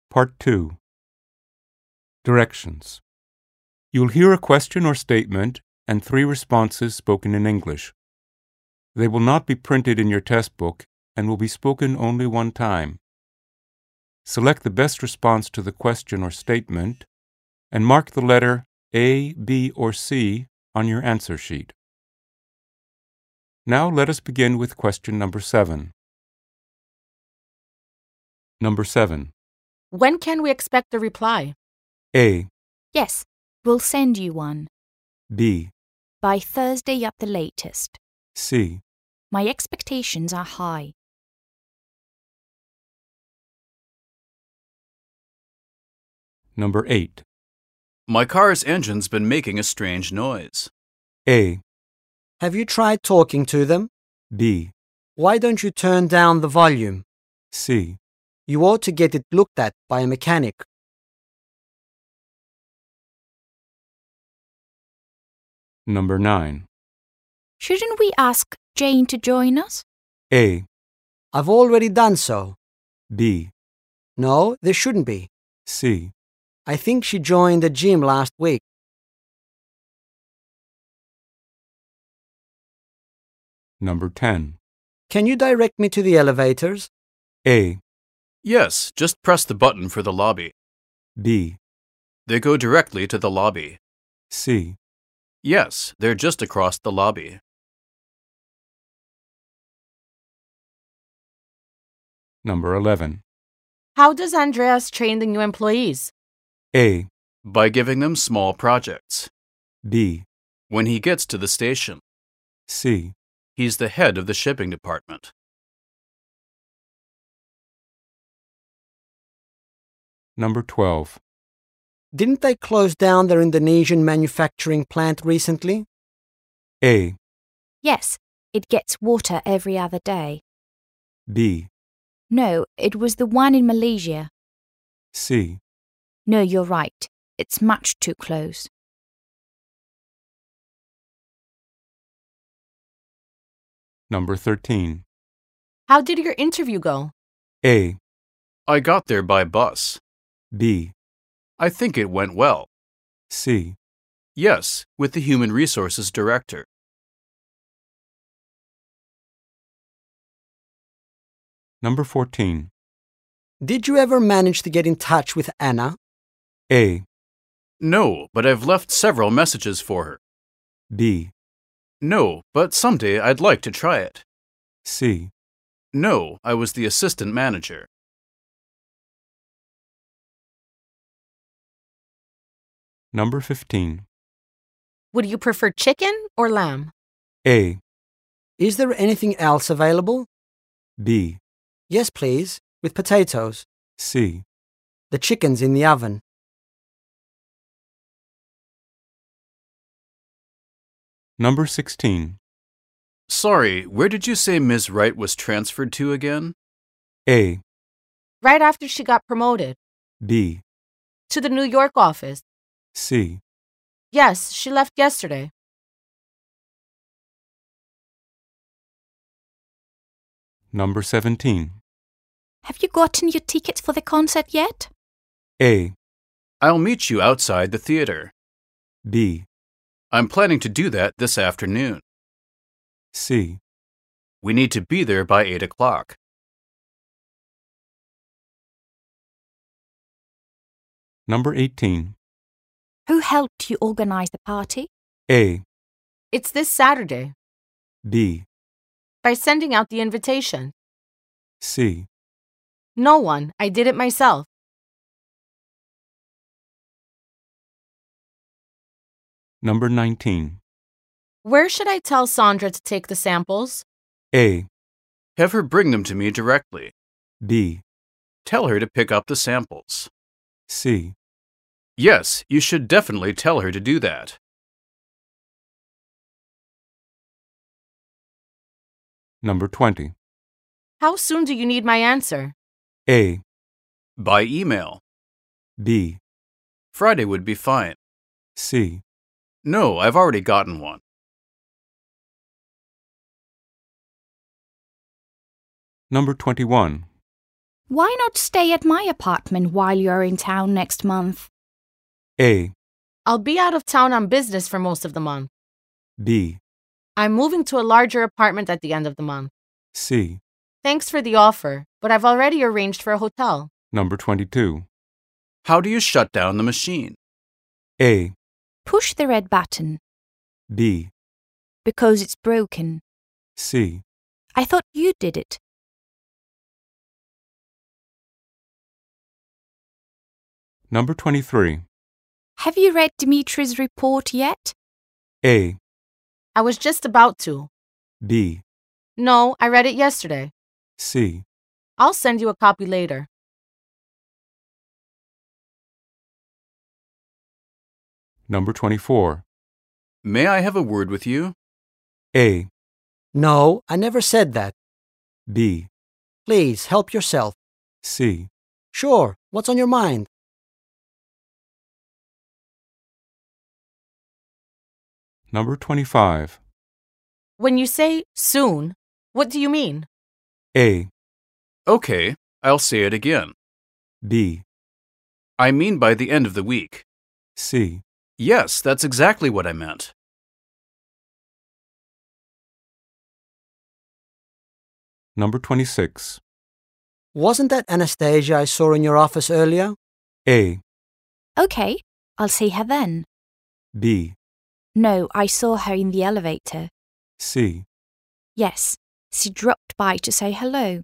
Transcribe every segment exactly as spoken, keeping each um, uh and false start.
Part two. Directions. You'll hear a question or statement and three responses spoken in English. They will not be printed in your test book and will be spoken only one time. Select the best response to the question or statement and mark the letter A, B, or C on your answer sheet. Now let us begin with question number seven. Number seven. When can we expect a reply? A, Yes, we'll send you one. B, By Thursday at the latest. C. My expectations are high. Number eight. My car's engine's been making a strange noise. A, Have you tried talking to them? B, Why don't you turn down the volume? C. You ought to get it looked at by a mechanic. Number nine. Shouldn't we ask Jane to join us? A, I've already done so. B, No, there shouldn't be. C. I think she joined the gym last week. Number ten. Can you direct me to the elevators? A, Yes, just press the button for the lobby. B, They go directly to the lobby. C. Yes, they're just across the lobby. Number eleven. How does Andreas train the new employees? A, By giving them small projects. B, When he gets to the station, C. he's the head of the shipping department. Number twelve. Didn't they close down their Indonesian manufacturing plant recently? A, Yes, it gets water every other day. B, No, it was the one in Malaysia. C. No, you're right. It's much too close. Number thirteen. How did your interview go? A, I got there by bus. B, I think it went well. C. Yes, with the Human Resources Director. Number fourteen. Did you ever manage to get in touch with Anna? A, No, but I've left several messages for her. B, No, but someday I'd like to try it. C. No, I was the assistant manager. Number fifteen. Would you prefer chicken or lamb? A, Is there anything else available? B, Yes, please, with potatoes. C. The chicken's in the oven. Number sixteen. Sorry, where did you say Miz Wright was transferred to again? A, Right after she got promoted. B, To the New York office. C. Yes, she left yesterday. Number seventeen. Have you gotten your tickets for the concert yet? A, I'll meet you outside the theater. B, I'm planning to do that this afternoon. C. We need to be there by eight o'clock. Number eighteen. Who helped you organize the party? A, It's this Saturday. B, By sending out the invitation. C. No one. I did it myself. Number nineteen. Where should I tell Sandra to take the samples? A, Have her bring them to me directly. B, Tell her to pick up the samples. C. Yes, you should definitely tell her to do that. Number twenty. How soon do you need my answer? A, By email. B, Friday would be fine. C. No, I've already gotten one. Number twenty-one. Why not stay at my apartment while you're in town next month? A. I'll be out of town on business for most of the month. B. I'm moving to a larger apartment at the end of the month. C. Thanks for the offer, but I've already arranged for a hotel. Number twenty-two. How do you shut down the machine? A. Push the red button. B. Because it's broken. C. I thought you did it. Number twenty-three. Have you read Dimitri's report yet? A. I was just about to. B. No, I read it yesterday. C. I'll send you a copy later. Number twenty-four. May I have a word with you? A. No, I never said that. B. Please, help yourself. C. Sure, what's on your mind? Number twenty-five. When you say soon, what do you mean? A. Okay, I'll say it again. B. I mean by the end of the week. C. Yes, that's exactly what I meant. Number twenty-six. Wasn't that Anastasia I saw in your office earlier? A. Okay, I'll see her then. B. No, I saw her in the elevator. C. Yes, she dropped by to say hello.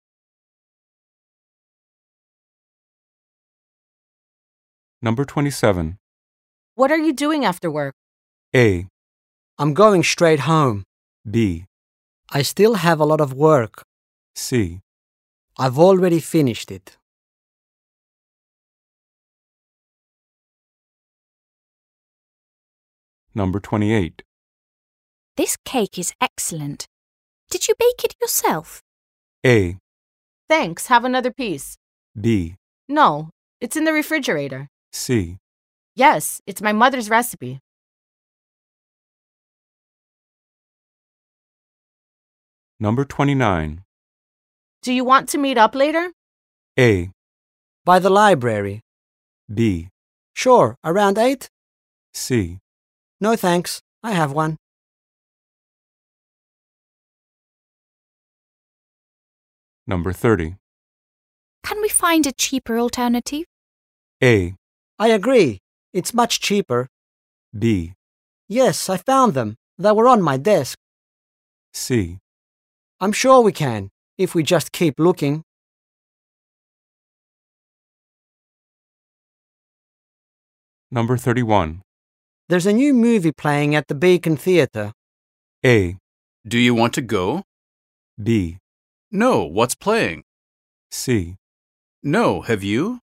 Number twenty-seven. What are you doing after work? A. I'm going straight home. B. I still have a lot of work. C. I've already finished it. Number twenty-eight. This cake is excellent. Did you bake it yourself? A. Thanks, have another piece. B. No, it's in the refrigerator. C. Yes, it's my mother's recipe. Number twenty-nine. Do you want to meet up later? A. By the library. B. Sure, around eight? C. No thanks, I have one. Number thirty. Can we find a cheaper alternative? A. I agree, it's much cheaper. B. Yes, I found them. They were on my desk. C. I'm sure we can, if we just keep looking. Number thirty-one. There's a new movie playing at the Beacon Theatre. A. Do you want to go? B. No, what's playing? C. No, have you?